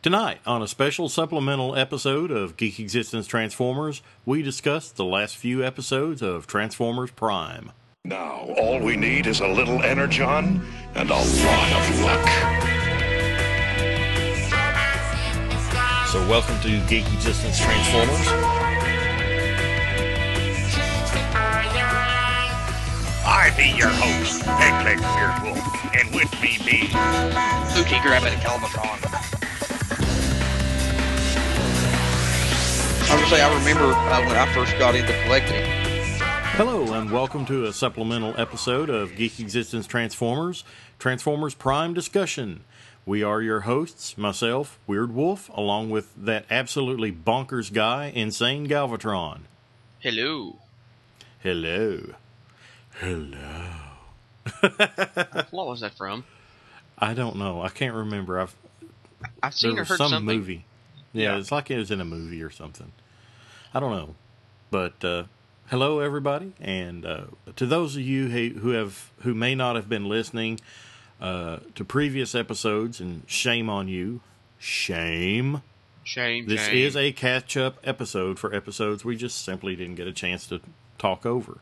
Tonight, on a special supplemental episode of Geek Existence Transformers, we discuss the last few episodes of Transformers Prime. Now, all we need is a little energon and a lot of luck. So welcome to Geek Existence Transformers. I be your host, Eggleg Beardwolf, and with me be Pookie Grabbing Galvatron. I was gonna say, I remember when I first got into collecting. Hello, and welcome to a supplemental episode of Geek Existence Transformers, Transformers Prime Discussion. We are your hosts, myself, Weird Wolf, along with that absolutely bonkers guy, Insane Galvatron. Hello. Hello. Hello. What was that from? I don't know. I can't remember. I've seen or heard some something. movie. Yeah, it's like it was in a movie or something. I don't know. But hello, everybody, and to those of you who may not have been listening to previous episodes, and shame on you, shame. This is a catch-up episode for episodes we just simply didn't get a chance to talk over.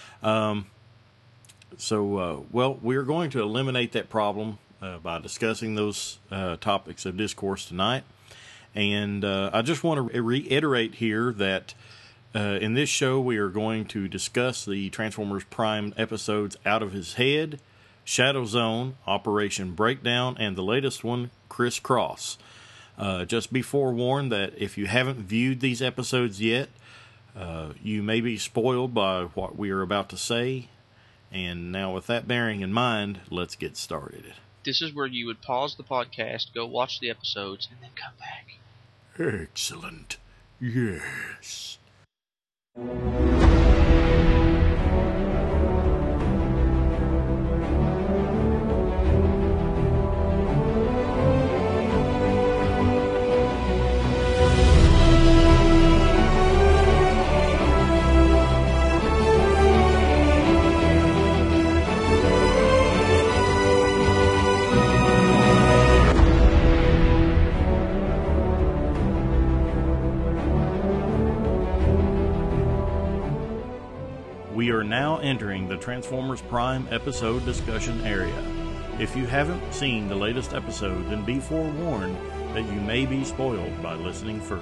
So we're going to eliminate that problem by discussing those topics of discourse tonight. And I just want to reiterate here that in this show we are going to discuss the Transformers Prime episodes Out of His Head, Shadow Zone, Operation Breakdown, and the latest one, Criss Cross. Just be forewarned that if you haven't viewed these episodes yet, you may be spoiled by what we are about to say. And now with that bearing in mind, let's get started. This is where you would pause the podcast, go watch the episodes, and then come back. Excellent. Yes. We are now entering the Transformers Prime episode discussion area. If you haven't seen the latest episode, then be forewarned that you may be spoiled by listening further.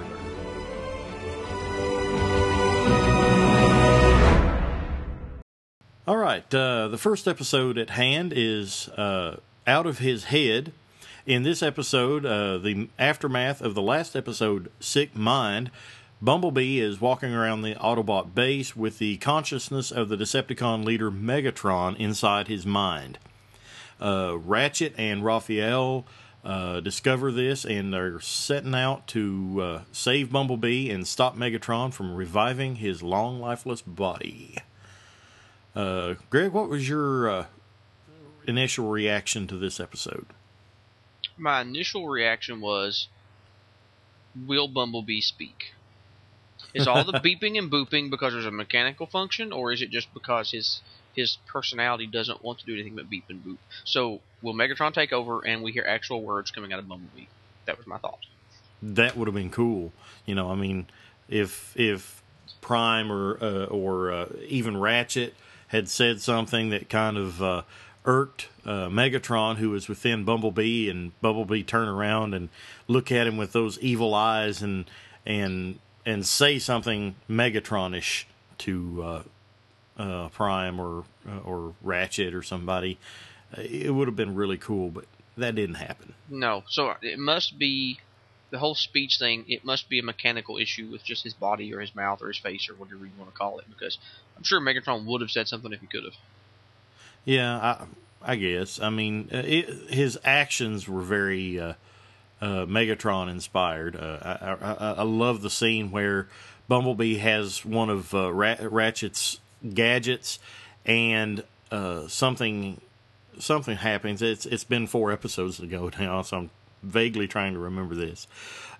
Alright, the first episode at hand is Out of His Head. In this episode, the aftermath of the last episode, Sick Mind, Bumblebee is walking around the Autobot base with the consciousness of the Decepticon leader Megatron inside his mind. Ratchet and Raphael discover this, and they're setting out to save Bumblebee and stop Megatron from reviving his long lifeless body. Greg, what was your initial reaction to this episode? My initial reaction was, will Bumblebee speak? Is all the beeping and booping because there's a mechanical function, or is it just because his personality doesn't want to do anything but beep and boop? So, will Megatron take over and we hear actual words coming out of Bumblebee? That was my thought. That would have been cool. You know, I mean, if Prime or even Ratchet had said something that kind of irked Megatron, who was within Bumblebee, and Bumblebee turn around and look at him with those evil eyes and say something Megatronish to Prime or Ratchet or somebody, it would have been really cool, but that didn't happen. No, so it must be, the whole speech thing, it must be a mechanical issue with just his body or his mouth or his face or whatever you want to call it, because I'm sure Megatron would have said something if he could have. Yeah, I guess. I mean, his actions were very Megatron inspired. I love the scene where Bumblebee has one of Ratchet's gadgets, and something happens. It's been 4 episodes ago now, so I'm vaguely trying to remember this.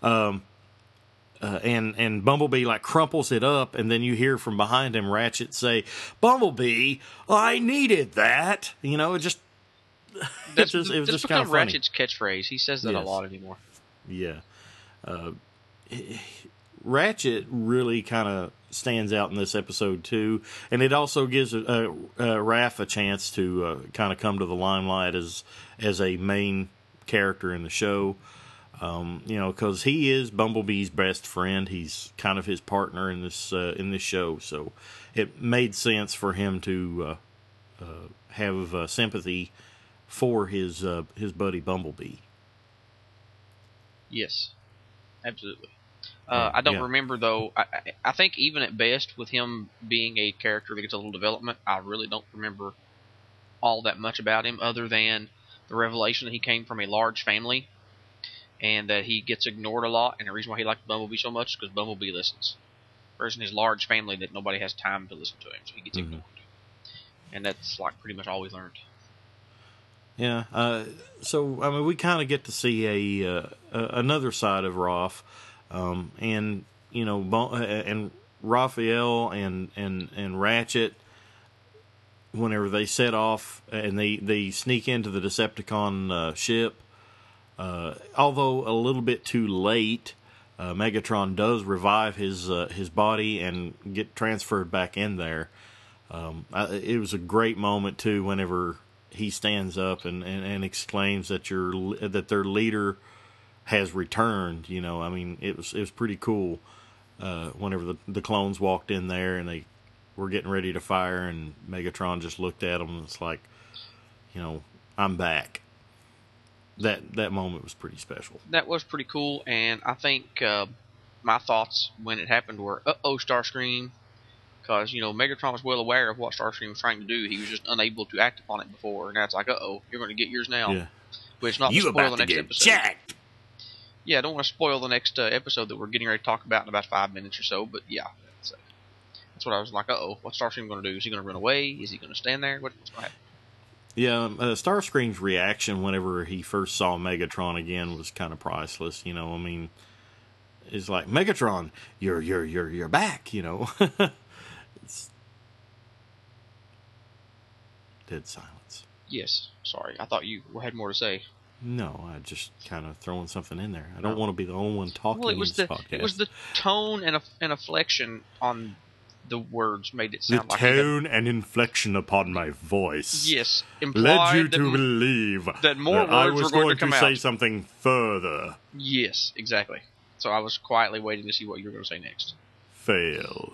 And Bumblebee like crumples it up, and then you hear from behind him Ratchet say, "Bumblebee, I needed that." You know, it just That's it was just become kind of funny. Ratchet's catchphrase. He says that a lot anymore. Yeah. Ratchet really kind of stands out in this episode too, and it also gives Raph a chance to kind of come to the limelight as a main character in the show. Because he is Bumblebee's best friend. He's kind of his partner in this show, so it made sense for him to have sympathy for his buddy Bumblebee. Yes, absolutely. I don't remember, though. I think even at best, with him being a character that gets a little development, I really don't remember all that much about him, other than the revelation that he came from a large family and that he gets ignored a lot. And the reason why he liked Bumblebee so much is because Bumblebee listens. Whereas in his large family, that nobody has time to listen to him, so he gets ignored. And that's like pretty much all we learned. Yeah. So I mean, we kind of get to see another side of Raph. And and Raphael and Ratchet, whenever they set off and they sneak into the Decepticon ship, although a little bit too late, Megatron does revive his body and get transferred back in there. It was a great moment too, whenever he stands up and exclaims that their leader has returned. I mean, it was pretty cool. Whenever the clones walked in there and they were getting ready to fire, and Megatron just looked at them and it's like, I'm back. That moment was pretty special. That was pretty cool, and I think my thoughts when it happened were, Starscream, because Megatron was well aware of what Starscream was trying to do. He was just unable to act upon it before, and now it's like, you're going to get yours now. Yeah. Which not to spoil the next episode. Jacked. Yeah, I don't want to spoil the next episode that we're getting ready to talk about in about 5 minutes or so, but yeah, that's what I was like, what's Starscream going to do? Is he going to run away? Is he going to stand there? What's going to happen? Yeah, Starscream's reaction whenever he first saw Megatron again was kind of priceless. I mean, it's like, Megatron, you're back. It's dead silence. Yes, sorry, I thought you had more to say. No, I just kind of throwing something in there. I don't want to be the only one talking in this podcast. It was the tone and inflection on the words made it sound like the tone and inflection upon my voice. Yes, led you to believe that more words I was were going to come out. say something further. Yes, exactly. So I was quietly waiting to see what you were going to say next. Fail.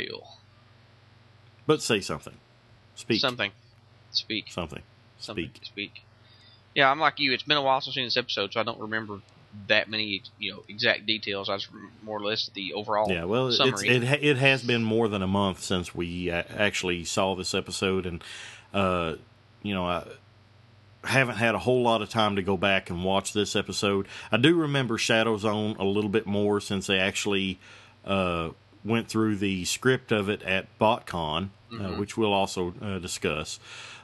But say something. Speak. Something. Speak. Something. Speak. Yeah, I'm like you. It's been a while since I've seen this episode, so I don't remember that many, exact details. I just more or less the overall summary. It has been more than a month since we actually saw this episode, and I haven't had a whole lot of time to go back and watch this episode. I do remember Shadow Zone a little bit more since they actually went through the script of it at BotCon, which we'll also discuss.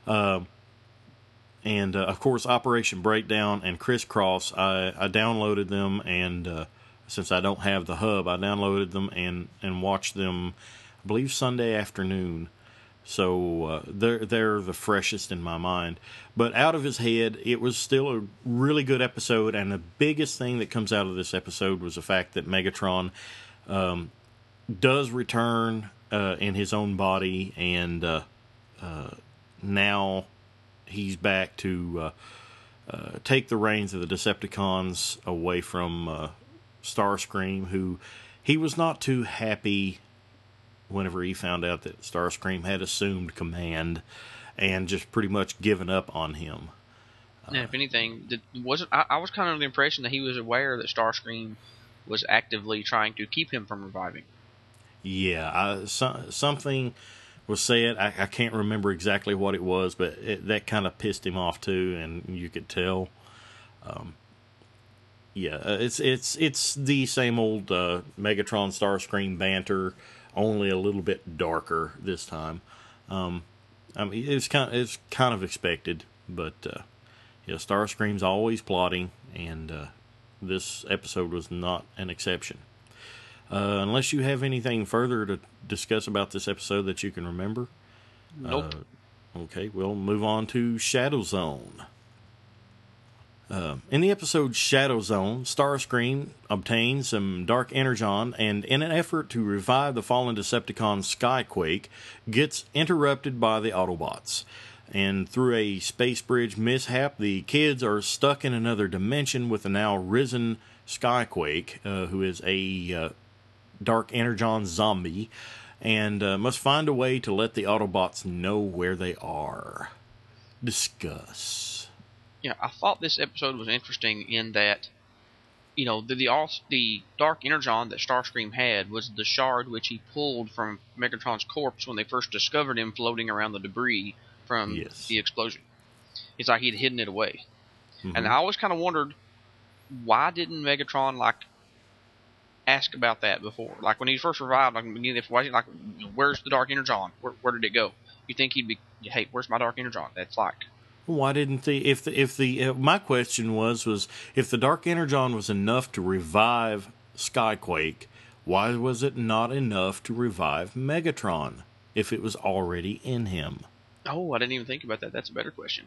And, of course, Operation Breakdown and Crisscross, I downloaded them, and since I don't have the hub, I downloaded them and watched them, I believe, Sunday afternoon. So they're the freshest in my mind. But Out of His Head, it was still a really good episode, and the biggest thing that comes out of this episode was the fact that Megatron does return in his own body, and now he's back to take the reins of the Decepticons away from Starscream, who he was not too happy whenever he found out that Starscream had assumed command and just pretty much given up on him. Yeah, if anything, I was kind of under the impression that he was aware that Starscream was actively trying to keep him from reviving. Yeah, something was said. I can't remember exactly what it was, but that kind of pissed him off too, and you could tell. It's the same old Megatron Starscream banter, only a little bit darker this time. I mean, it's kind of expected, but Starscream's always plotting, and this episode was not an exception. Unless you have anything further to discuss about this episode that you can remember. Nope. Okay, we'll move on to Shadow Zone. In the episode Shadow Zone, Starscream obtains some Dark Energon and, in an effort to revive the fallen Decepticon Skyquake, gets interrupted by the Autobots. And through a space bridge mishap, the kids are stuck in another dimension with the now risen Skyquake, who is a Dark Energon zombie, and must find a way to let the Autobots know where they are. Discuss. Yeah, I thought this episode was interesting in that, you know, the Dark Energon that Starscream had was the shard which he pulled from Megatron's corpse when they first discovered him floating around the debris from the explosion. It's like he'd hidden it away. Mm-hmm. And I always kind of wondered, why didn't Megatron, ask about that before? Like, when he first revived, where's the Dark Energon? Where did it go? You think he'd be, hey, where's my Dark Energon? That's like... Why didn't my question was if the Dark Energon was enough to revive Skyquake, why was it not enough to revive Megatron if it was already in him? Oh, I didn't even think about that. That's a better question.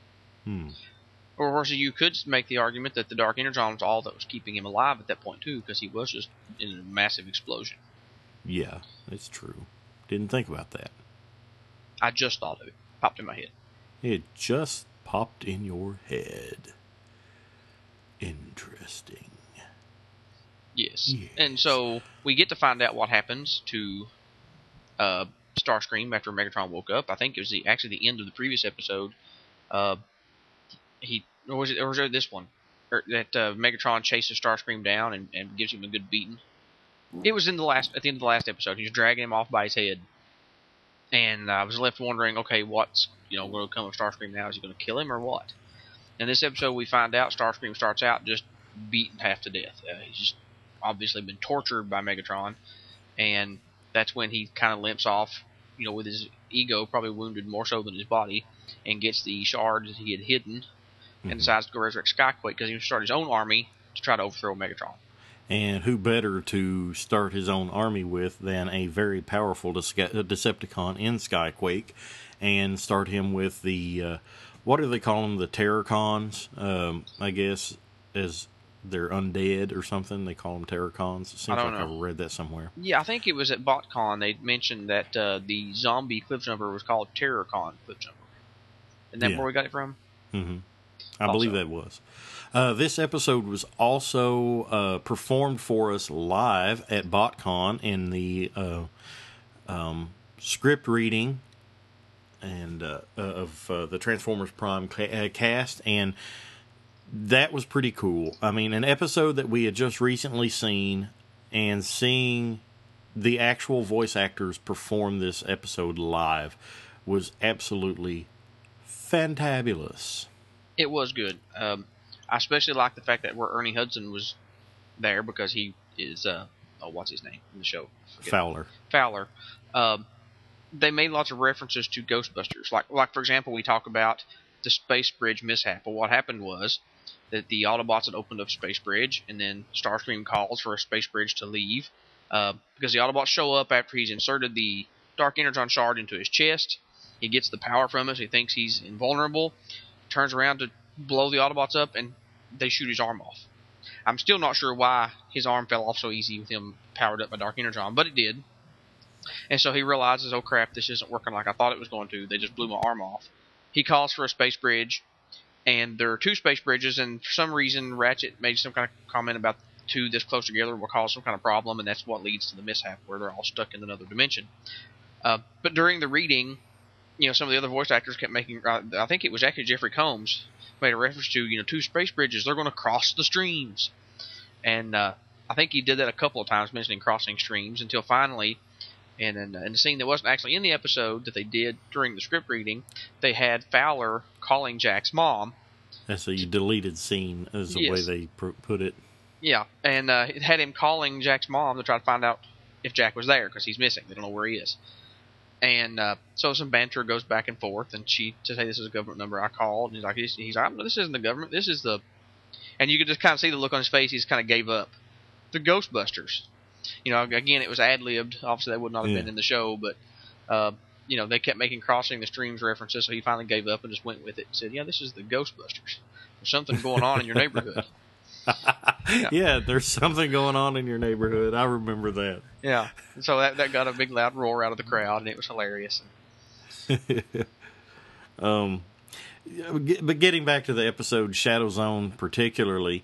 Or you could make the argument that the Dark Energon was all that was keeping him alive at that point too, because he was just in a massive explosion. Yeah, it's true. Didn't think about that. I just thought of it. Popped in my head. It just popped in your head. Interesting. Yes. And so we get to find out what happens to Starscream after Megatron woke up. I think it was actually the end of the previous episode. Or was it this one? That Megatron chases Starscream down and gives him a good beating. It was at the end of the last episode. He was dragging him off by his head. And I was left wondering, okay, what's going to come of Starscream now? Is he going to kill him or what? In this episode, we find out Starscream starts out just beaten half to death. He's just obviously been tortured by Megatron, and that's when he kind of limps off, with his ego probably wounded more so than his body, and gets the shard that he had hidden, and decides to go resurrect Skyquake because he wants to start his own army to try to overthrow Megatron. And who better to start his own army with than a very powerful Decepticon in Skyquake, and start him with the, what do they call them, the Terrorcons, I guess, as they're undead or something. They call them Terrorcons. It seems like I've read that somewhere. Yeah, I think it was at BotCon they mentioned that the zombie Cliffjumper was called Terrorcon Cliffjumper. Isn't that where we got it from? Mm-hmm. I believe that was. This episode was also performed for us live at BotCon in the script reading and of the Transformers Prime cast, and that was pretty cool. I mean, an episode that we had just recently seen, and seeing the actual voice actors perform this episode live was absolutely fantabulous. It was good. I especially like the fact that where Ernie Hudson was there, because he is, what's his name in the show? Fowler. They made lots of references to Ghostbusters. Like for example, we talk about the space bridge mishap. Well, what happened was that the Autobots had opened up space bridge, and then Starscream calls for a space bridge to leave, because the Autobots show up after he's inserted the Dark Energon shard into his chest. He gets the power from it, so he thinks he's invulnerable, turns around to blow the Autobots up, and they shoot his arm off. I'm still not sure why his arm fell off so easy with him powered up by Dark Energon, but it did. And so he realizes, oh crap, this isn't working like I thought it was going to. They just blew my arm off. He calls for a space bridge, and there are two space bridges, and for some reason Ratchet made some kind of comment about two this close together will cause some kind of problem, and that's what leads to the mishap where they're all stuck in another dimension. But during the reading, some of the other voice actors kept making, I think it was actually Jeffrey Combs, made a reference to, two space bridges, they're going to cross the streams. And I think he did that a couple of times, mentioning crossing streams, until finally, and in the scene that wasn't actually in the episode that they did during the script reading, they had Fowler calling Jack's mom. That's a deleted scene, is the way they put it. Yeah, and it had him calling Jack's mom to try to find out if Jack was there, because he's missing. They don't know where he is. And so some banter goes back and forth, and she to say this is a government number. I called, and he's like, this isn't the government. This is the, and you could just kind of see the look on his face. He's kind of gave up. The Ghostbusters. Again, it was ad-libbed. Obviously, that would not have been in the show, but they kept making crossing the streams references, so he finally gave up and just went with it and said, this is the Ghostbusters. There's something going on in your neighborhood. Yeah, there's something going on in your neighborhood. I remember that. Yeah. So that got a big loud roar out of the crowd, and it was hilarious. But getting back to the episode Shadow Zone particularly,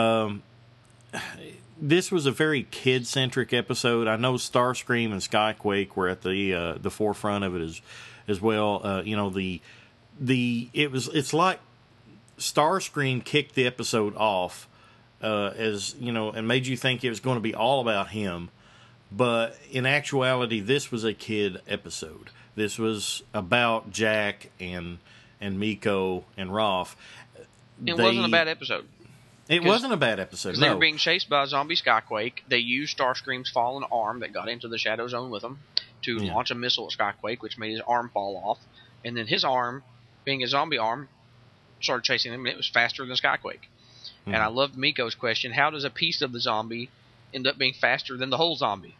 this was a very kid-centric episode. I know Starscream and Skyquake were at the forefront of it as well. You know, it's like Starscream kicked the episode off as, you know, and made you think it was going to be all about him. But in actuality, this was a kid episode. This was about Jack and Miko and Raph. It wasn't a bad episode. It wasn't a bad episode. They were being chased by a zombie Skyquake. They used Starscream's fallen arm that got into the Shadow Zone with him to launch a missile at Skyquake, which made his arm fall off. And then his arm, being a zombie arm, started chasing him, and it was faster than Skyquake. And I loved Miko's question, how does a piece of the zombie end up being faster than the whole zombie?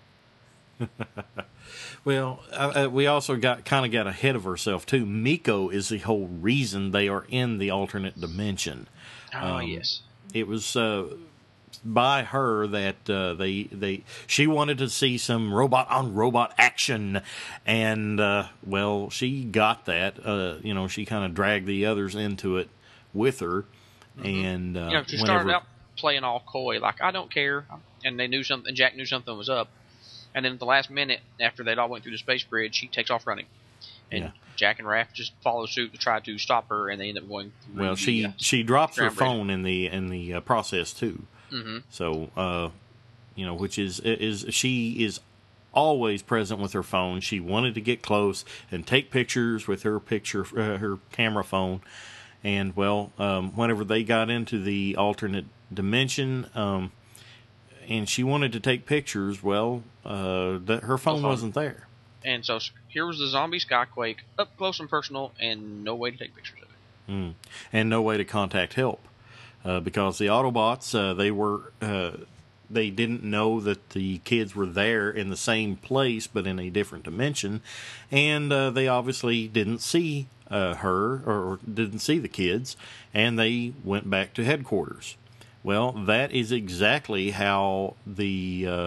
Well, we also got ahead of ourselves, too. Miko is the whole reason they are in the alternate dimension. Oh, yes. It was by her that she wanted to see some robot-on-robot action, and, well, she got that. You know, she kind of dragged the others into it with her. And, you know, she started out playing all coy, like, I don't care, and they knew something. Jack knew something was up. And then at the last minute, after they'd all went through the space bridge, she takes off running. And Jack and Raph just follow suit to try to stop her, and they end up going through. Well, she drops her phone in the process too. Mm-hmm. So, you know, which is she is always present with her phone. She wanted to get close and take pictures with her camera phone. And well, whenever they got into the alternate dimension, and she wanted to take pictures, well, her phone wasn't there. And so here was the zombie Skyquake, up close and personal, and no way to take pictures of it. And no way to contact help. Because the Autobots, they didn't know that the kids were there in the same place, but in a different dimension. And they obviously didn't see her, or didn't see the kids, and they went back to headquarters. Well, that is exactly how the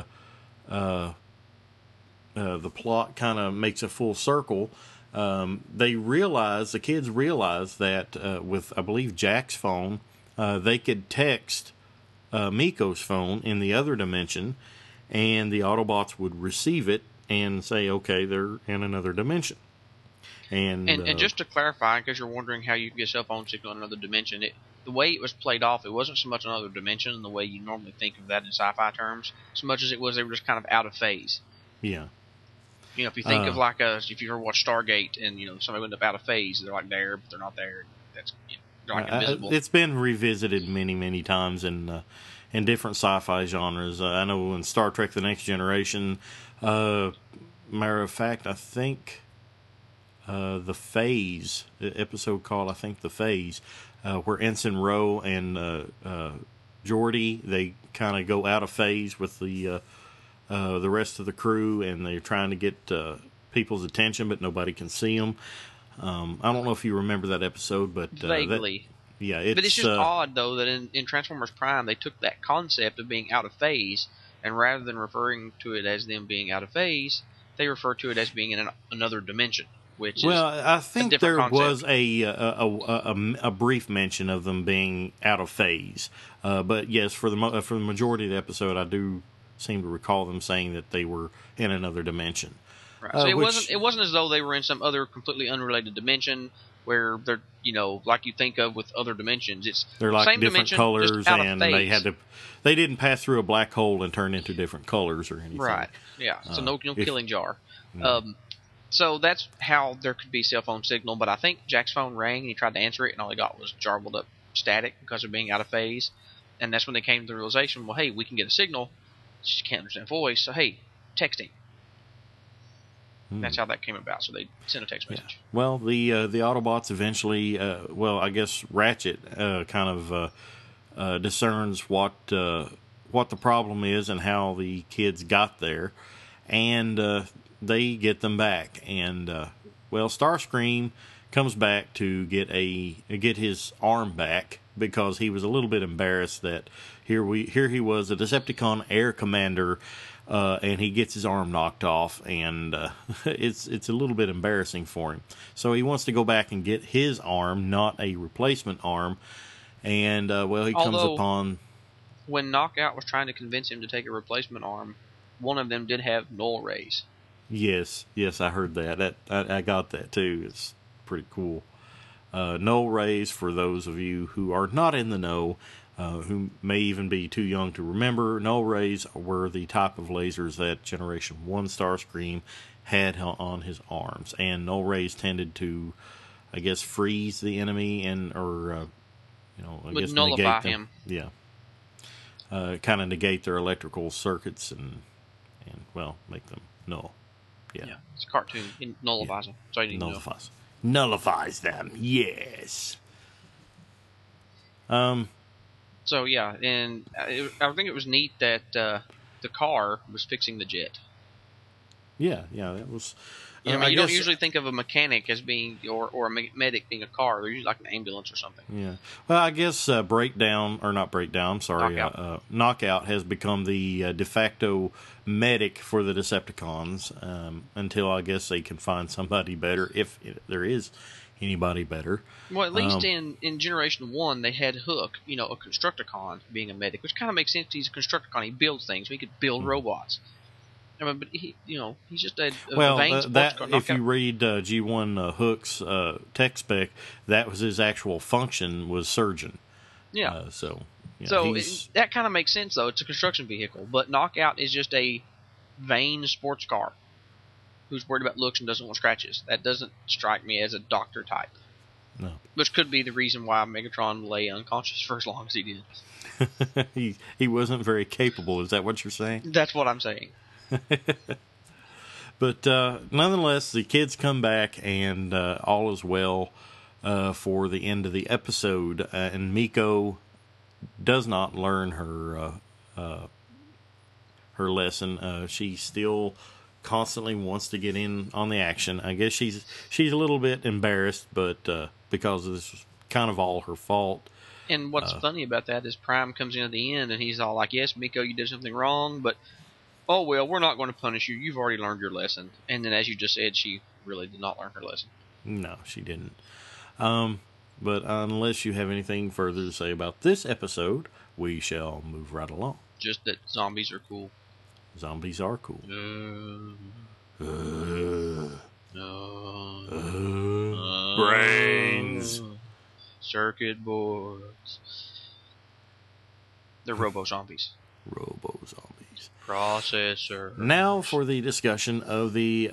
plot kind of makes a full circle. The kids realize that with, I believe, Jack's phone, they could text Miko's phone in the other dimension, and the Autobots would receive it and say, okay, they're in another dimension. And just to clarify, because you're wondering how you get cell phone signal in another dimension, the way it was played off, it wasn't so much another dimension in the way you normally think of that in sci-fi terms, so much as it was they were just kind of out of phase. Yeah. You know, if you think of like if you ever watch Stargate and, you know, somebody went up out of phase, they're like there, but they're not there. That's, you know, they're like invisible. It's been revisited many, many times in different sci-fi genres. I know in Star Trek: The Next Generation, matter of fact, I think the Phase episode called, I think, The Phase, where Ensign Rowe and Geordi, they kind of go out of phase with the rest of the crew, and they're trying to get people's attention, but nobody can see them. I don't know if you remember that episode, but vaguely. But it's just odd, though, that in Transformers Prime, they took that concept of being out of phase, and rather than referring to it as them being out of phase, they refer to it as being in another dimension. Which I think there concept. Was a brief mention of them being out of phase, but yes, for the majority of the episode, I do seem to recall them saying that they were in another dimension. Right. So it wasn't as though they were in some other completely unrelated dimension where they're, you know, like you think of with other dimensions. They're like same different dimension, colors, and they they didn't pass through a black hole and turn into different colors or anything. Right. Yeah. So no killing jar. So that's how there could be cell phone signal, but I think Jack's phone rang and he tried to answer it, and all he got was jarbled up static because of being out of phase. And that's when they came to the realization, well, hey, we can get a signal. She can't understand voice, so hey, texting. That's how that came about. So they sent a text message. Yeah. Well, the Autobots eventually, I guess Ratchet kind of discerns what the problem is and how the kids got there, and they get them back. And Starscream comes back to get his arm back because he was a little bit embarrassed that here he was, a Decepticon air commander, and he gets his arm knocked off, and it's a little bit embarrassing for him. So he wants to go back and get his arm, not a replacement arm, and he comes upon. When Knockout was trying to convince him to take a replacement arm, one of them did have null rays. Yes, I heard that. I got that too. It's pretty cool. Null rays, for those of you who are not in the know, who may even be too young to remember, null rays were the type of lasers that Generation 1 Starscream had on his arms. And null rays tended to, I guess, freeze the enemy Would nullify him. Yeah. Kind of negate their electrical circuits and make them null. Yeah. It's a cartoon. It nullifies them. So you nullifies. Nullifies them. Yes. So yeah, and I think it was neat that the car was fixing the jet. Yeah, that was. You don't usually think of a mechanic as being or a medic being a car. They're usually like an ambulance or something. Yeah. Well, I guess Knockout has become the de facto medic for the Decepticons until I guess they can find somebody better, if there is anybody better. Well, at least in Generation 1, they had Hook, a Constructicon being a medic, which kind of makes sense. He's a Constructicon. He builds things. So he could build robots. I mean, but he's just a vain sports car. If you read G1 Hook's tech spec, that was his actual function, was surgeon. Yeah. That kind of makes sense, though. It's a construction vehicle, but Knockout is just a vain sports car who's worried about looks and doesn't want scratches. That doesn't strike me as a doctor type. No. Which could be the reason why Megatron lay unconscious for as long as he did. He wasn't very capable. Is that what you're saying? That's what I'm saying. But nonetheless, the kids come back and all is well for the end of the episode. And Miko does not learn her lesson. She still constantly wants to get in on the action. I guess she's a little bit embarrassed, but because this was kind of all her fault. And what's funny about that is Prime comes in at the end and he's all like, "Yes, Miko, you did something wrong, but oh well, we're not going to punish you. You've already learned your lesson." And then, as you just said, she really did not learn her lesson. No, she didn't. But unless you have anything further to say about this episode, we shall move right along. Just that zombies are cool. Zombies are cool. Brains. Circuit boards. They're robo-zombies. Robo-zombies. Processor. Now for the discussion of the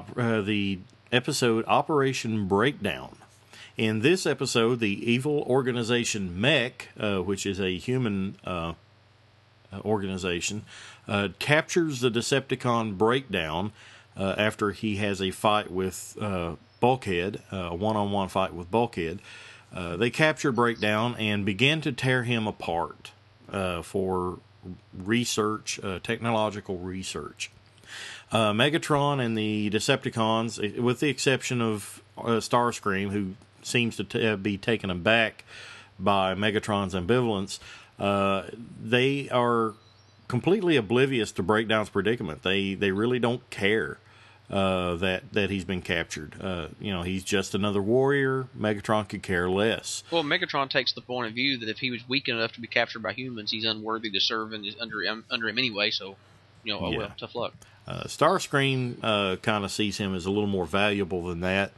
episode Operation Breakdown. In this episode, the evil organization Mech, which is a human organization, captures the Decepticon Breakdown after he has a fight with Bulkhead, a one-on-one fight with Bulkhead. They capture Breakdown and begin to tear him apart for research, technological research. Megatron and the Decepticons, with the exception of Starscream, who seems to be taken aback by Megatron's ambivalence, they are completely oblivious to Breakdown's predicament. They really don't care that he's been captured. He's just another warrior. Megatron could care less. Well, Megatron takes the point of view that if he was weak enough to be captured by humans, he's unworthy to serve under him anyway. So, well, tough luck. Starscream kind of sees him as a little more valuable than that,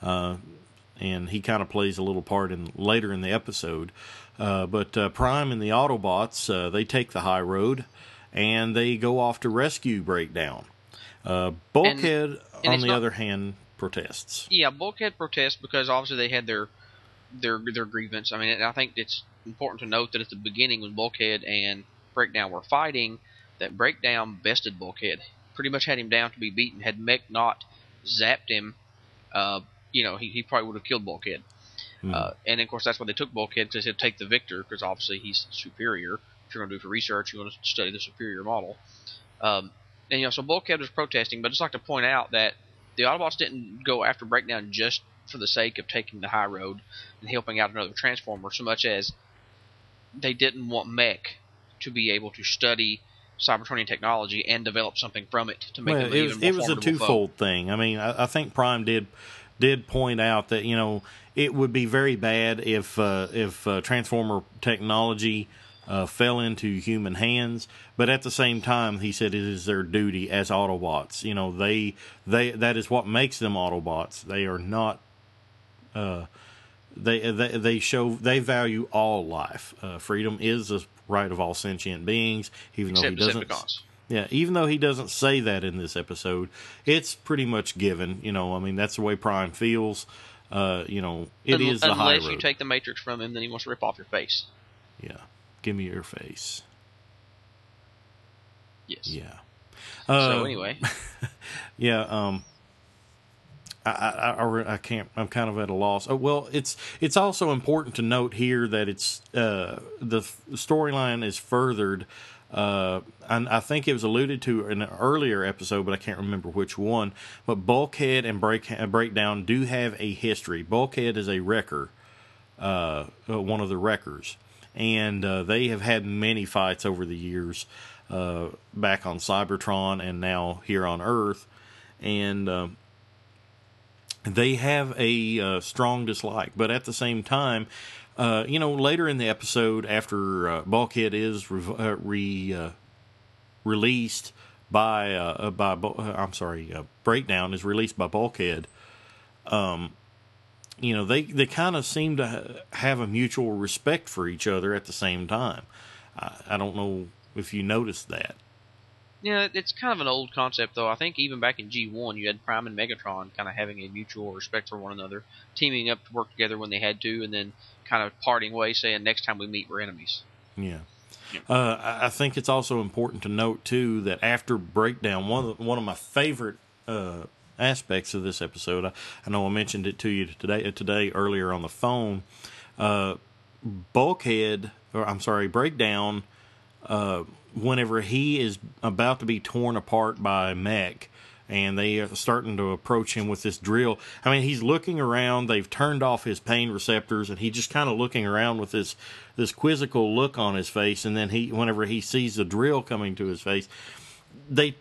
and he kind of plays a little part later in the episode. But Prime and the Autobots, they take the high road, and they go off to rescue Breakdown. Bulkhead, on the other hand, protests. Yeah, Bulkhead protests because obviously they had their grievance. I mean, I think it's important to note that at the beginning when Bulkhead and Breakdown were fighting, that Breakdown bested Bulkhead. Pretty much had him down to be beaten. Had Mech not zapped him, he probably would have killed Bulkhead. And of course that's why they took Bulkhead, because they said take the victor, because obviously he's superior. If you're going to do it for research, you want to study the superior model. So Bulkhead was protesting, but I'd just like to point out that the Autobots didn't go after Breakdown just for the sake of taking the high road and helping out another Transformer, so much as they didn't want Mech to be able to study Cybertronian technology and develop something from it to make them an even more it was a formidable twofold foe. thing. I mean, I think Prime did point out that it would be very bad if Transformer technology fell into human hands, but at the same time, he said it is their duty as Autobots. They that is what makes them Autobots. They are not. They value all life. Freedom is the right of all sentient beings, even Except though he doesn't. Decepticons. Yeah, even though he doesn't say that in this episode, it's pretty much given. I mean, that's the way Prime feels. It is the high road. Unless you take the Matrix from him, then he wants to rip off your face. Yeah, give me your face. Yes. Yeah. So anyway. Yeah. I can't. I'm kind of at a loss. Oh, well, it's also important to note here that it's the storyline is furthered. And I think it was alluded to in an earlier episode, but I can't remember which one. But Bulkhead and Breakdown do have a history. Bulkhead is a wrecker, one of the wreckers, and they have had many fights over the years, back on Cybertron and now here on Earth, and they have a strong dislike. But at the same time, later in the episode, after Bulkhead is released by Breakdown is released by Bulkhead, they kind of seem to have a mutual respect for each other at the same time. I don't know if you noticed that. Yeah, it's kind of an old concept, though. I think even back in G1, you had Prime and Megatron kind of having a mutual respect for one another, teaming up to work together when they had to, and then kind of parting ways, saying, next time we meet, we're enemies. Yeah. I think it's also important to note, too, that after Breakdown, one of my favorite aspects of this episode, I know I mentioned it to you today earlier on the phone, Breakdown, whenever he is about to be torn apart by Mech, and they are starting to approach him with this drill. I mean, he's looking around. They've turned off his pain receptors, and he's just kind of looking around with this quizzical look on his face. And then whenever he sees the drill coming to his face, they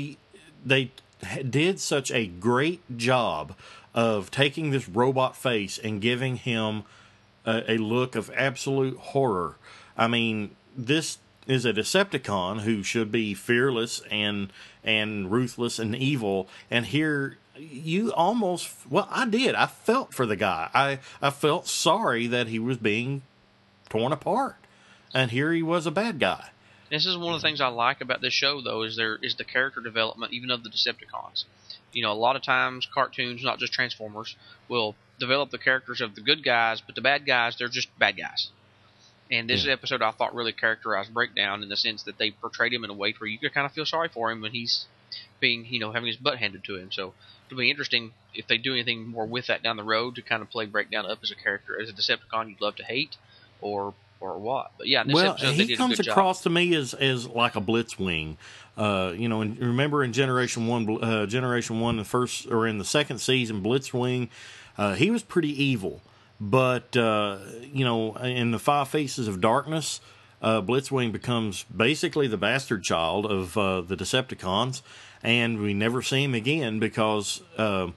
did such a great job of taking this robot face and giving him a look of absolute horror. I mean, this is a Decepticon who should be fearless and ruthless and evil, and here you almost, I felt for the guy. I felt sorry that he was being torn apart, and here he was a bad guy. This is one of the things I like about this show, though, is the character development, even of the Decepticons. A lot of times cartoons, not just Transformers, will develop the characters of the good guys, but the bad guys, they're just bad guys. And this episode, I thought, really characterized Breakdown in the sense that they portrayed him in a way where you could kind of feel sorry for him when he's being, having his butt handed to him. So it'll be interesting if they do anything more with that down the road to kind of play Breakdown up as a character, as a Decepticon you'd love to hate, or what. But yeah, in this episode, they did a good job. He comes across to me as like a Blitzwing. And remember in Generation 1, the first or in the second season, Blitzwing, he was pretty evil. But, in the Five Faces of Darkness, Blitzwing becomes basically the bastard child of the Decepticons, and we never see him again because, or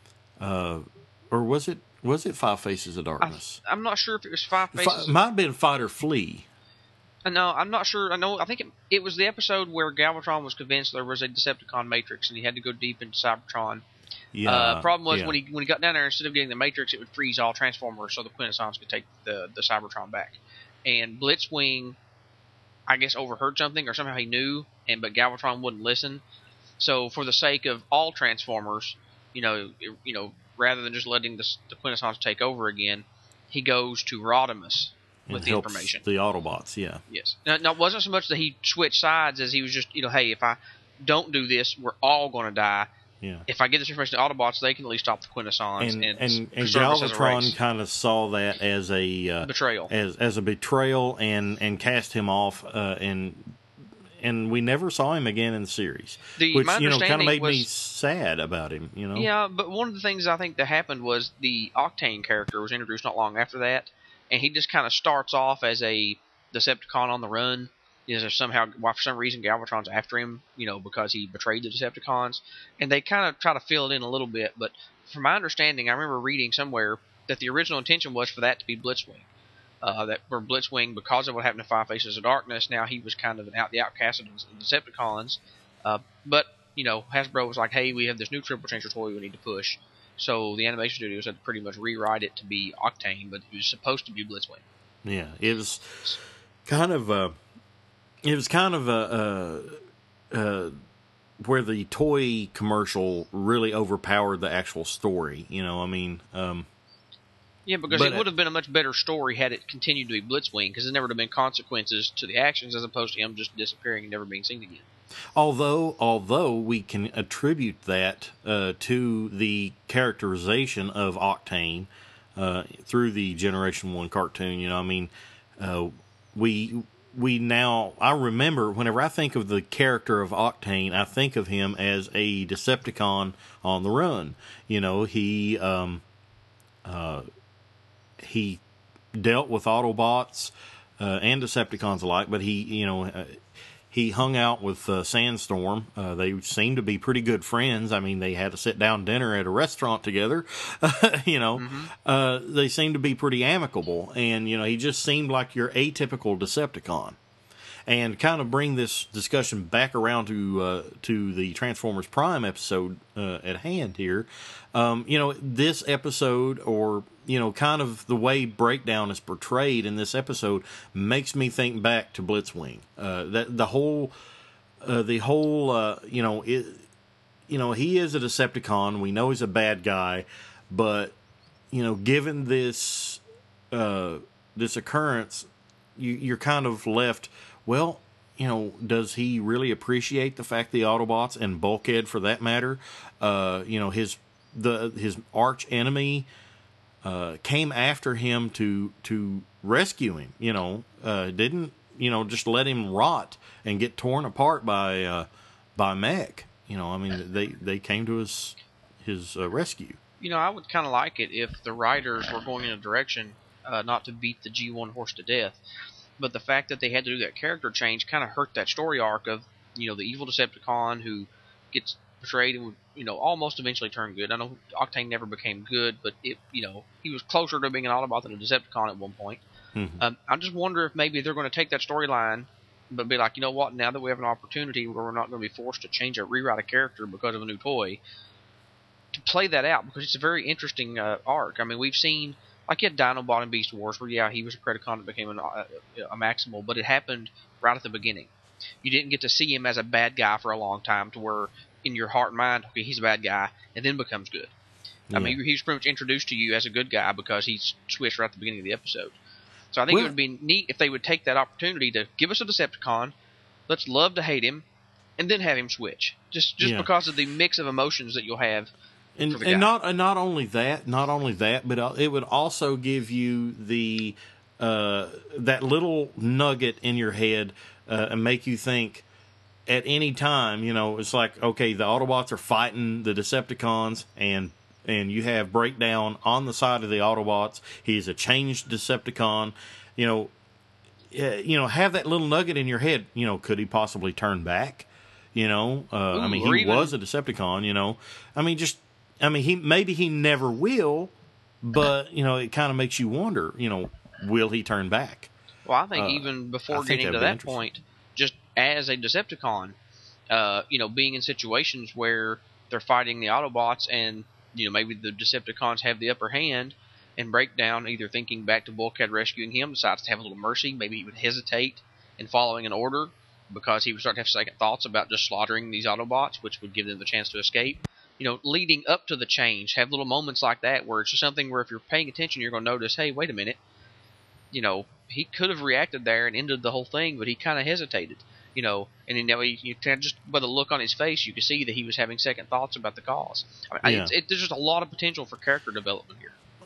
was it Five Faces of Darkness? I'm not sure if it was Five Faces. Might have been Fight or Flee. No, I'm not sure. I think it was the episode where Galvatron was convinced there was a Decepticon Matrix, and he had to go deep into Cybertron. Yeah. Problem was when he got down there, instead of getting the Matrix, it would freeze all Transformers, so the Quintessons could take the Cybertron back. And Blitzwing, I guess, overheard something, or somehow he knew, but Galvatron wouldn't listen. So for the sake of all Transformers, rather than just letting the Quintessons take over again, he goes to Rodimus with the information. The Autobots, yeah. Yes. Now, it wasn't so much that he switched sides as he was just, hey, if I don't do this, we're all going to die. Yeah. If I get this information to Autobots, they can at least stop the Quintessons and Galvatron kind of saw that as a betrayal, as a betrayal, and cast him off. And and we never saw him again in the series, which my kind of understanding made me was- sad about him. Yeah, but one of the things I think that happened was the Octane character was introduced not long after that, and he just kind of starts off as a Decepticon on the run. Somehow, why for some reason Galvatron's after him, because he betrayed the Decepticons, and they kind of try to fill it in a little bit. But from my understanding, I remember reading somewhere that the original intention was for that to be Blitzwing. That for Blitzwing, because of what happened to Five Faces of Darkness, now he was kind of the outcast of the Decepticons. But Hasbro was like, hey, we have this new Triple Changer toy we need to push. So the animation studios had to pretty much rewrite it to be Octane, but it was supposed to be Blitzwing. Yeah, it was kind of where the toy commercial really overpowered the actual story. Yeah, because it would have been a much better story had it continued to be Blitzwing, because there never would have been consequences to the actions as opposed to him just disappearing and never being seen again. Although we can attribute that to the characterization of Octane through the Generation 1 cartoon. I remember whenever I think of the character of Octane, I think of him as a Decepticon on the run. He dealt with Autobots and Decepticons alike, but he hung out with Sandstorm. They seemed to be pretty good friends. I mean, they had a sit-down dinner at a restaurant together. They seemed to be pretty amicable. And, he just seemed like your atypical Decepticon. And kind of bring this discussion back around to the Transformers Prime episode at hand here. This episode, or kind of the way Breakdown is portrayed in this episode, makes me think back to Blitzwing. He is a Decepticon. We know he's a bad guy, but given this occurrence, you're kind of left. Well, does he really appreciate the fact the Autobots, and Bulkhead for that matter, his arch enemy came after him to rescue him? Didn't just let him rot and get torn apart by Mech. They came to his rescue. I would kind of like it if the writers were going in a direction not to beat the G1 horse to death. But the fact that they had to do that character change kind of hurt that story arc of, the evil Decepticon who gets betrayed and would, almost eventually turn good. I know Octane never became good, but he was closer to being an Autobot than a Decepticon at one point. Mm-hmm. I just wonder if maybe they're going to take that storyline, but be like, you know what? Now that we have an opportunity where we're not going to be forced to rewrite a character because of a new toy, to play that out, because it's a very interesting arc. I mean, we've seen. Like you had Dinobot and Beast Wars, where he was a Predacon that became a Maximal, but it happened right at the beginning. You didn't get to see him as a bad guy for a long time, to where in your heart and mind, okay, he's a bad guy, and then becomes good. Yeah. I mean, he's pretty much introduced to you as a good guy because he's switched right at the beginning of the episode. So I think it would be neat if they would take that opportunity to give us a Decepticon, let's love to hate him, and then have him switch. Just because of the mix of emotions that you'll have. And not only that, but it would also give you the that little nugget in your head and make you think at any time. It's like, okay, the Autobots are fighting the Decepticons, and you have Breakdown on the side of the Autobots. He's a changed Decepticon. Have that little nugget in your head. Could he possibly turn back? He was a Decepticon. He never will, but it kind of makes you wonder. Will he turn back? Well, I think even before getting to that point, just as a Decepticon, being in situations where they're fighting the Autobots, and maybe the Decepticons have the upper hand, and Breakdown, either thinking back to Bulkhead rescuing him, decides to have a little mercy. Maybe he would hesitate in following an order because he would start to have second thoughts about just slaughtering these Autobots, which would give them the chance to escape. Leading up to the change, have little moments like that where it's just something where if you're paying attention, you're going to notice, hey, wait a minute, he could have reacted there and ended the whole thing, but he kind of hesitated, and then you just by the look on his face, you could see that he was having second thoughts about the cause. There's just a lot of potential for character development here.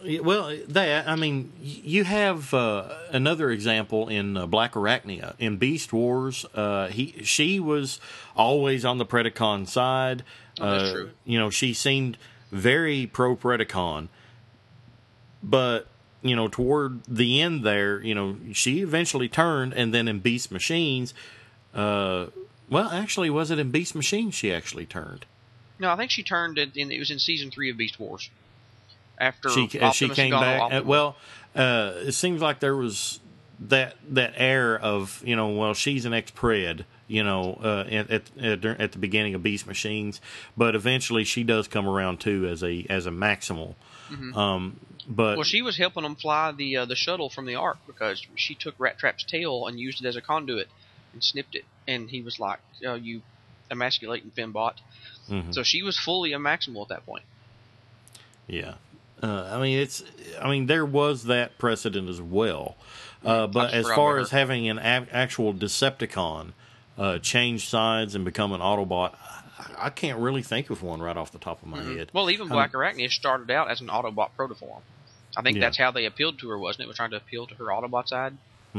Well, that I mean, you have another example in Black Arachnia in Beast Wars. She was always on the Predacon side. That's true. You know, she seemed very pro Predacon, but you know, toward the end there, you know, she eventually turned, and then in Beast Machines, well, actually, was it in Beast Machines she actually turned? No, I think she turned it was in season 3 of Beast Wars. After she Optimus came had gone back. Optimus. Well, it seems like there was that air of, you know, well, she's an ex-pred, you know, at the beginning of Beast Machines, but eventually she does come around too as a Maximal. But well, she was helping them fly the shuttle from the Ark because she took Rat Trap's tail and used it as a conduit and snipped it, and he was like, "Oh, you emasculating Fembot." So she was fully a Maximal at that point. Yeah. I mean, there was that precedent as well. But as far as having an actual Decepticon change sides and become an Autobot, I can't really think of one right off the top of my head. Well, even Black Arachnia started out as an Autobot protoform. I think that's how they appealed to her, wasn't it? Was trying to appeal to her Autobot side.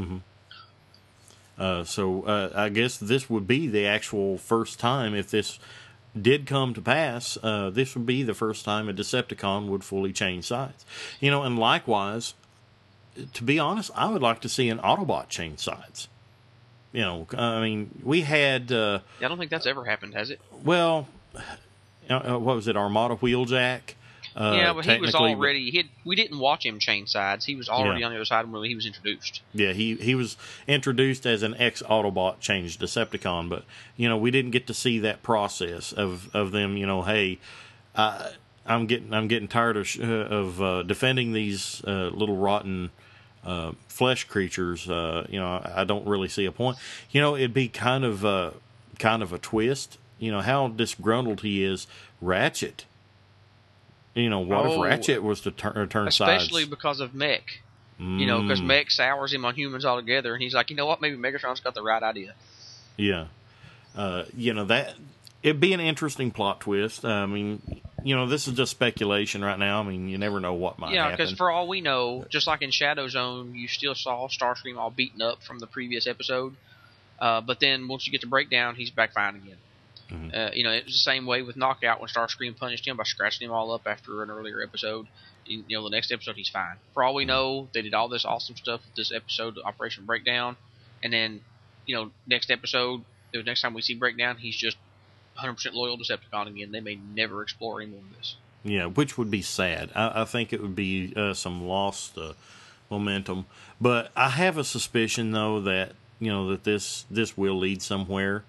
So I guess this would be the actual first time, if this did come to pass, this would be the first time a Decepticon would fully change sides. You know, and likewise, to be honest, I would like to see an Autobot change sides. You know, I mean, we had... I don't think that's ever happened, has it? Well, what was it, Armada Wheeljack? Yeah, but he was already... we didn't watch him change sides. He was already on the other side when he was introduced. Yeah, he was introduced as an ex-Autobot changed Decepticon, but, you know, we didn't get to see that process of them, you know, hey, I'm getting tired of defending these little rotten flesh creatures. You know, I don't really see a point. You know, it'd be kind of a twist. You know, how disgruntled he is. Ratchet. You know, what if Ratchet was to turn sides? Especially because of Mech. You know, because Mech sours him on humans altogether, and he's like, you know what, maybe Megatron's got the right idea. Yeah. You know, that it'd be an interesting plot twist. I mean, you know, this is just speculation right now. I mean, you never know what might happen. Yeah, because for all we know, just like in Shadow Zone, you still saw Starscream all beaten up from the previous episode. But then once you get to Breakdown, he's back fine again. You know, it was the same way with Knockout when Starscream punished him by scratching him all up after an earlier episode. You know, the next episode he's fine. For all we know, they did all this awesome stuff with this episode, Operation Breakdown, and then, you know, next episode, the next time we see Breakdown, he's just 100% loyal to Decepticon again. They may never explore any more of this. Yeah, which would be sad. I think it would be some lost momentum. But I have a suspicion, though, that, you know, that this will lead somewhere.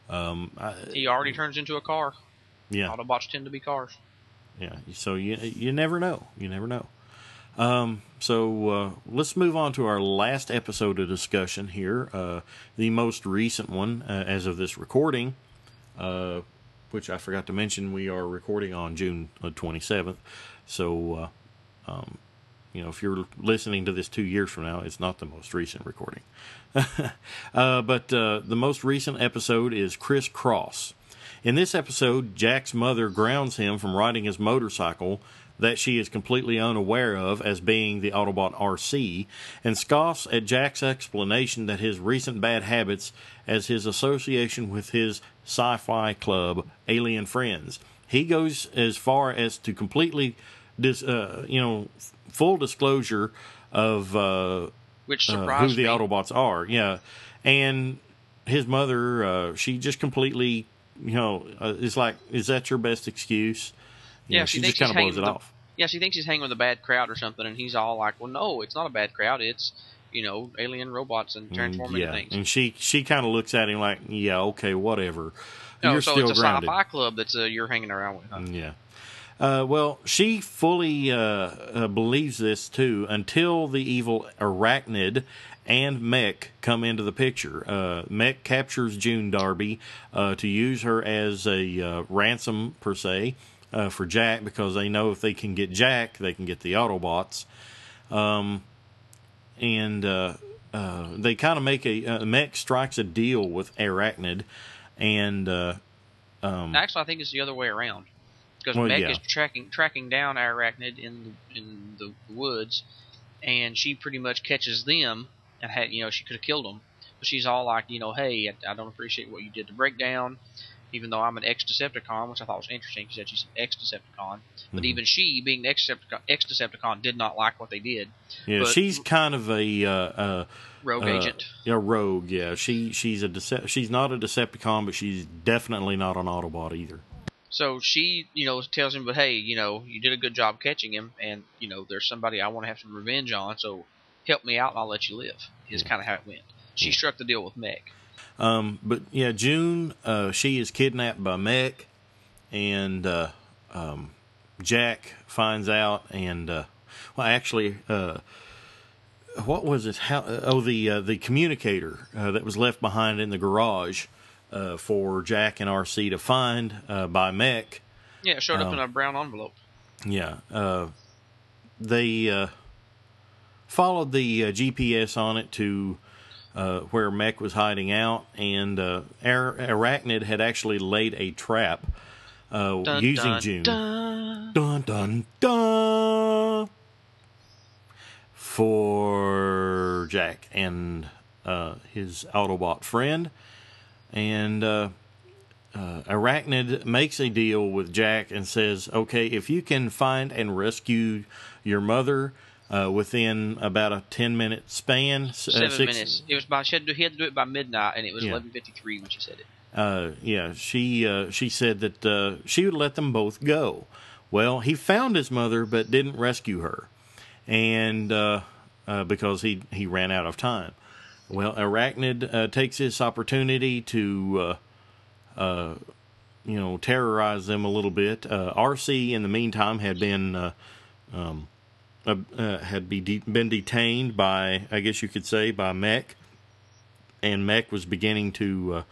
He already turns into a car. Yeah. Autobots tend to be cars. Yeah, so you never know. You never know. So let's move on to our last episode of discussion here. The most recent one, as of this recording, which I forgot to mention, we are recording on June 27th. So, you know, if you're listening to this 2 years from now, it's not the most recent recording. But the most recent episode is Criss Cross. In this episode, Jack's mother grounds him from riding his motorcycle that she is completely unaware of as being the Autobot RC, and scoffs at Jack's explanation that his recent bad habits as his association with his sci-fi club, Alien Friends. He goes as far as to completely, full disclosure of which who surprised the me. Autobots are. Yeah, and his mother, she just completely, is like, is that your best excuse? She just kind of blows it off. Yeah, she thinks he's hanging with a bad crowd or something, and he's all like, well, no, it's not a bad crowd. It's, alien robots and transforming things. And she kind of looks at him like, yeah, okay, whatever. No, You're so still it's a grounded. sci-fi club that's you're hanging around with. Huh? Yeah. Well, she fully believes this, too, until the evil Arachnid and Mech come into the picture. Mech captures June Darby to use her as a ransom, per se, for Jack, because they know if they can get Jack, they can get the Autobots. And they kind of make Mech strikes a deal with Arachnid, and... Actually, I think it's the other way around. because Well, Meg yeah. is tracking down Arachnid in the woods, and she pretty much catches them, and she could have killed them, but she's all like, hey, I don't appreciate what you did to Breakdown, even though I'm an ex-Decepticon, which I thought was interesting. She said she's an ex-Decepticon, but even she, being an ex-Decepticon, did not like what they did. Yeah, but she's kind of a rogue agent. A rogue. Yeah, she's not a Decepticon, but she's definitely not an Autobot either. So she, tells him, but hey, you did a good job catching him, and, there's somebody I want to have some revenge on, so help me out and I'll let you live, is kind of how it went. She struck the deal with Meg. But yeah, June, she is kidnapped by Mech, and Jack finds out, and what was it? The communicator that was left behind in the garage for Jack and RC to find by Mech. Yeah, it showed up in a brown envelope. Yeah, they followed the GPS on it to where Mech was hiding out, and Arachnid had actually laid a trap using June. Dun, dun, dun, for Jack and his Autobot friend. And Arachnid makes a deal with Jack and says, okay, if you can find and rescue your mother within about a 10-minute span. 7 minutes. It was he had to do it by midnight, and it was 11:53 when she said it. She said that she would let them both go. Well, he found his mother, but didn't rescue her, and because he ran out of time. Well, Arachnid takes this opportunity to terrorize them a little bit. RC, in the meantime, had been been detained by, I guess you could say, by Mech, and Mech was beginning to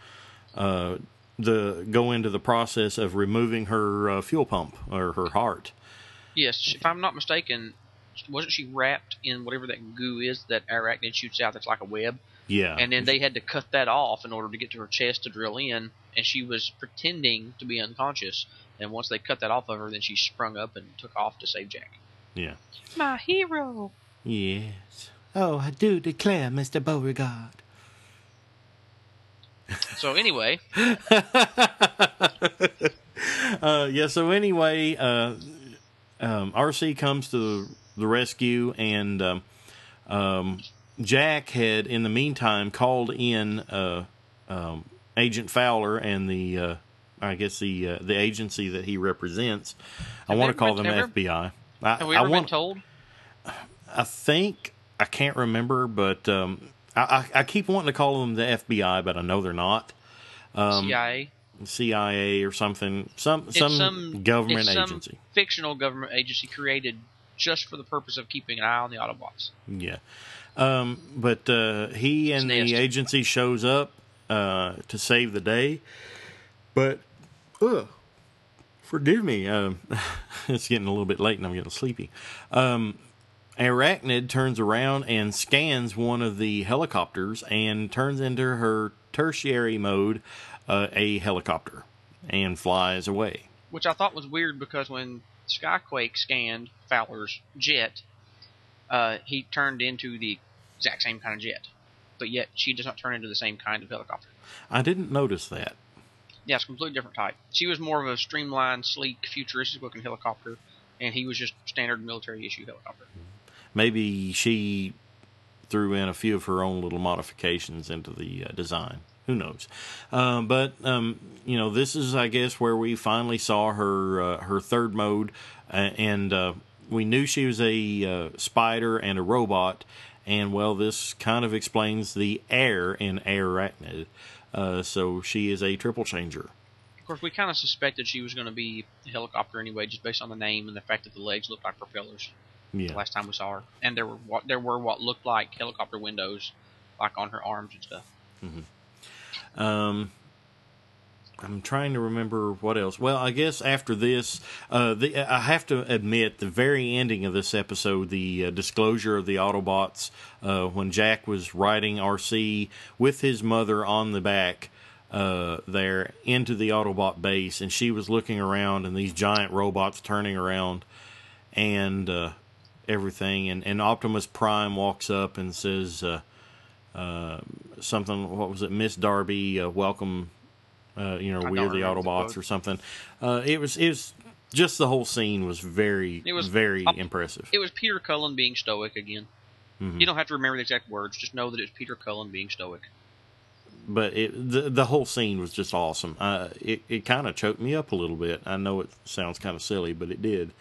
go into the process of removing her fuel pump, or her heart. Yes, if I'm not mistaken, wasn't she wrapped in whatever that goo is that Arachnid shoots out that's like a web? Yeah. And then they had to cut that off in order to get to her chest to drill in, and she was pretending to be unconscious, and once they cut that off of her, then she sprung up and took off to save Jack. Yeah. My hero! Yes. Oh, I do declare, Mr. Beauregard. So anyway... RC comes to the rescue, and Jack had, in the meantime, called in Agent Fowler and the agency that he represents. I want to call them FBI. Have we ever been told? I think, I can't remember, but I keep wanting to call them the FBI, but I know they're not. CIA or something, some government agency. Some fictional government agency created just for the purpose of keeping an eye on the Autobots. Yeah. But he and the agency shows up to save the day. But, forgive me, it's getting a little bit late and I'm getting sleepy. Arachnid turns around and scans one of the helicopters and turns into her tertiary mode a helicopter and flies away. Which I thought was weird, because when Skyquake scanned Fowler's jet, he turned into the exact same kind of jet. But yet she does not turn into the same kind of helicopter. I didn't notice that. Yeah, it's a completely different type. She was more of a streamlined, sleek, futuristic-looking helicopter, and he was just standard military-issue helicopter. Maybe she threw in a few of her own little modifications into the design. Who knows? But this is, I guess, where we finally saw her third mode, and we knew she was a spider and a robot, and, well, this kind of explains the air in Arachnid. So she is a triple changer. Of course, we kind of suspected she was going to be a helicopter anyway, just based on the name and the fact that the legs looked like propellers. Yeah. The last time we saw her, and there were what looked like helicopter windows, like on her arms and stuff. Mm-hmm. I'm trying to remember what else. Well, I guess after this, I have to admit, the very ending of this episode, the disclosure of the Autobots, when Jack was riding RC with his mother on the back, there into the Autobot base, and she was looking around, and these giant robots turning around, and everything, and Optimus Prime walks up and says something. What was it, Miss Darby? Welcome. We're the Autobots or something. It was just the whole scene was very impressive. It was Peter Cullen being stoic again. Mm-hmm. You don't have to remember the exact words; just know that it's Peter Cullen being stoic. But the whole scene was just awesome. It kind of choked me up a little bit. I know it sounds kind of silly, but it did.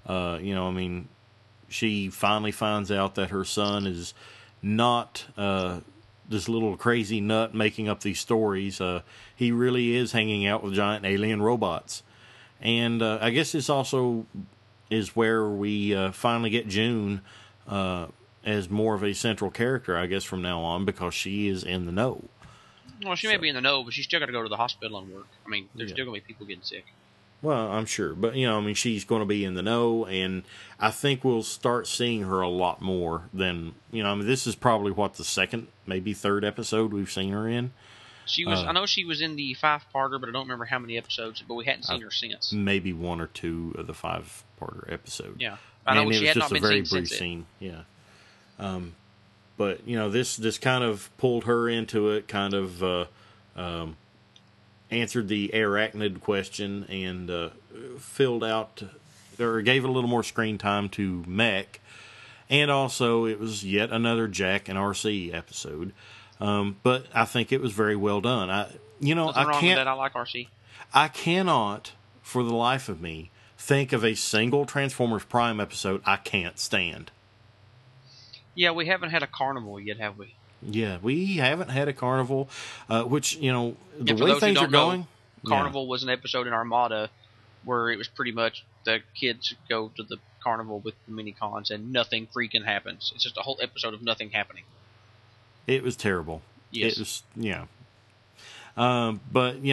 She finally finds out that her son is not this little crazy nut making up these stories. He really is hanging out with giant alien robots. And I guess this also is where we finally get June as more of a central character, I guess, from now on, because she is in the know. Well, she may be in the know, but she's still got to go to the hospital and work. I mean, there's still going to be people getting sick. Well, I'm sure. But, she's going to be in the know, and I think we'll start seeing her a lot more than, this is probably, the second, maybe third episode we've seen her in. She was. I know she was in the 5-parter, but I don't remember how many episodes, but we hadn't seen her since. Maybe 1 or 2 of the 5-parter episode. Yeah. I know she had not been seen since. It was just a very brief scene, yeah. But, this kind of pulled her into it, kind of answered the arachnid question, and filled out, or gave a little more screen time to Mech. And also, it was yet another Jack and RC episode. But I think it was very well done. I like RC. I cannot, for the life of me, think of a single Transformers Prime episode I can't stand. Yeah, we haven't had a carnival yet, have we? Yeah, we haven't had a carnival, which, the way things are going... Carnival was an episode in Armada where it was pretty much the kids go to the carnival with the mini-cons and nothing freaking happens. It's just a whole episode of nothing happening. It was terrible. Yes. It was, yeah. But,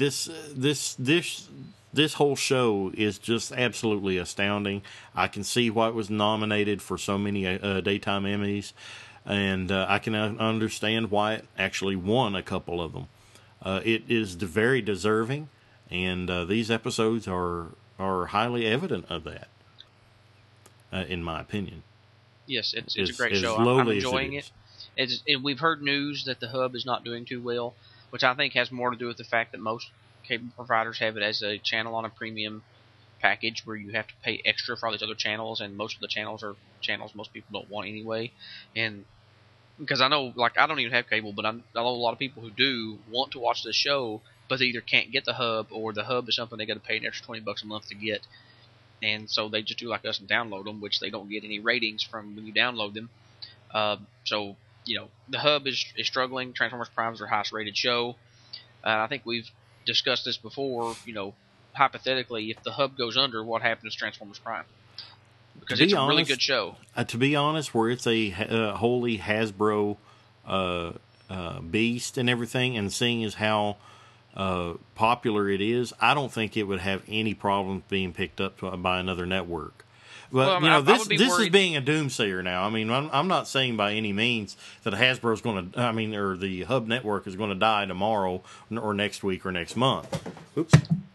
this whole show is just absolutely astounding. I can see why it was nominated for so many daytime Emmys, and I can understand why it actually won a couple of them. It is very deserving, and these episodes are highly evident of that, in my opinion. Yes, it's a great show. I'm enjoying it. We've heard news that the hub is not doing too well, which I think has more to do with the fact that most cable providers have it as a channel on a premium package where you have to pay extra for all these other channels, and most of the channels are channels most people don't want anyway. And because I know, I don't even have cable, but I know a lot of people who do want to watch the show, but they either can't get the hub, or the hub is something they got to pay an extra $20 a month to get. And so they just do like us and download them, which they don't get any ratings from when you download them. The hub is struggling. Transformers Prime is their highest rated show. I think we've discussed this before. Hypothetically, if the hub goes under, what happens to Transformers Prime? Because it's a really good show. To be honest, where it's a wholly Hasbro beast and everything, and seeing as how popular it is, I don't think it would have any problem being picked up by another network. But, this is being a doomsayer now. I mean, I'm not saying by any means that Hasbro's going to, or the Hub Network is going to die tomorrow or next week or next month. Oops.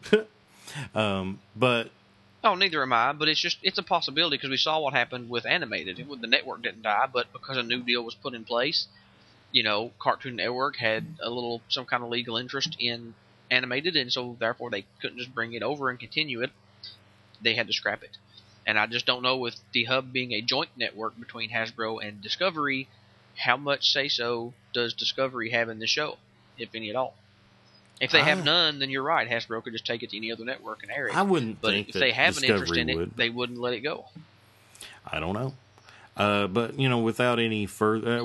But... Oh, neither am I, but it's a possibility because we saw what happened with Animated. The network didn't die, but because a new deal was put in place, Cartoon Network had some kind of legal interest in Animated, and so therefore they couldn't just bring it over and continue it. They had to scrap it. And I just don't know, with the hub being a joint network between Hasbro and Discovery, how much say-so does Discovery have in the show, if any at all? If they have none, then you're right. Hasbro could just take it to any other network and air it. I wouldn't think that Discovery would. But if they have an interest in it, they wouldn't let it go. I don't know. But, without any further,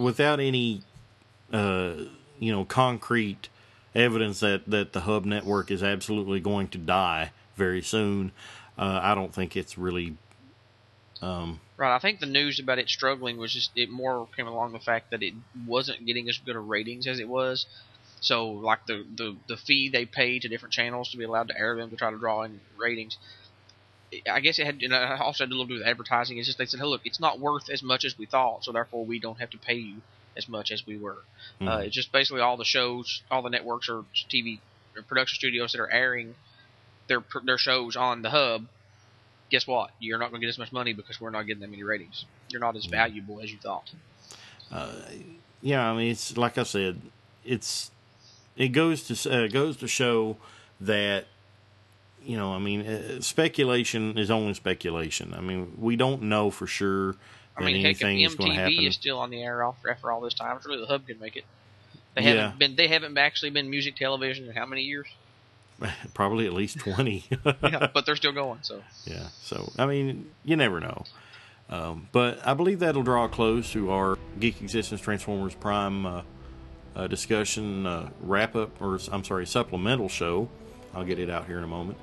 concrete evidence that the hub network is absolutely going to die very soon, I don't think it's really... Right, I think the news about it struggling was just, it more came along the fact that it wasn't getting as good of ratings as it was. So, like the fee they pay to different channels to be allowed to air them to try to draw in ratings, I guess it had, and I also had a little bit with advertising. It's just they said, hey, look, it's not worth as much as we thought, so therefore we don't have to pay you as much as we were. Mhm. It's just basically all the shows, all the networks or TV or production studios that are airing their shows on the hub. Guess what? You're not going to get as much money because we're not getting that many ratings. You're not as valuable as you thought. Yeah, I mean, it's like I said, it goes to show that, you know, I mean, speculation is only speculation. I mean, we don't know for sure that I mean, heck, if anything is going to happen. MTV is still on the air after all this time, surely the hub can make it. They Yeah. haven't actually been music television in how many years? Probably at least 20. Yeah, but they're still going. So Yeah, so, I mean, you never know. But I believe that'll draw a close to our Geek Existence Transformers Prime discussion wrap-up, or I'm sorry, supplemental show. I'll get it out here in a moment.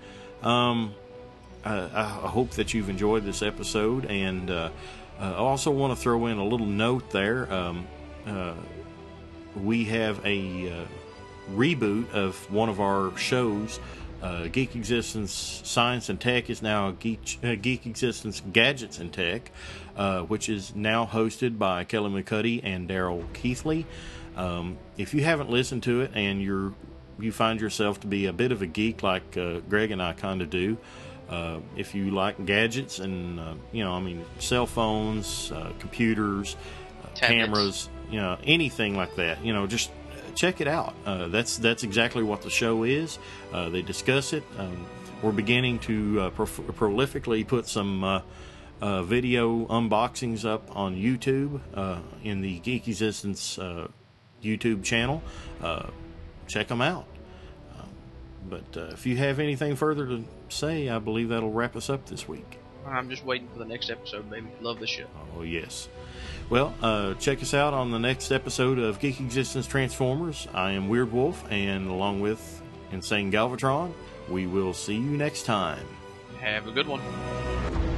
I hope that you've enjoyed this episode, and I also want to throw in a little note there. We have a reboot of one of our shows. Geek Existence Science and Tech is now Geek Existence Gadgets and Tech, which is now hosted by Kelly McCuddy and Daryl Keithley. If you haven't listened to it and you find yourself to be a bit of a geek like Greg and I kind of do, if you like gadgets and I mean, cell phones, computers, cameras, anything like that, just check it out. That's exactly what the show is. They discuss it. We're beginning to prolifically put some video unboxings up on YouTube in the Geek Existence YouTube channel. Check them out. But if you have anything further to say, I believe that'll wrap us up this week. I'm just waiting for the next episode, baby. Love this show. Oh, yes. Well, check us out on the next episode of Geek Existence Transformers. I am Weird Wolf, and along with Insane Galvatron, we will see you next time. Have a good one.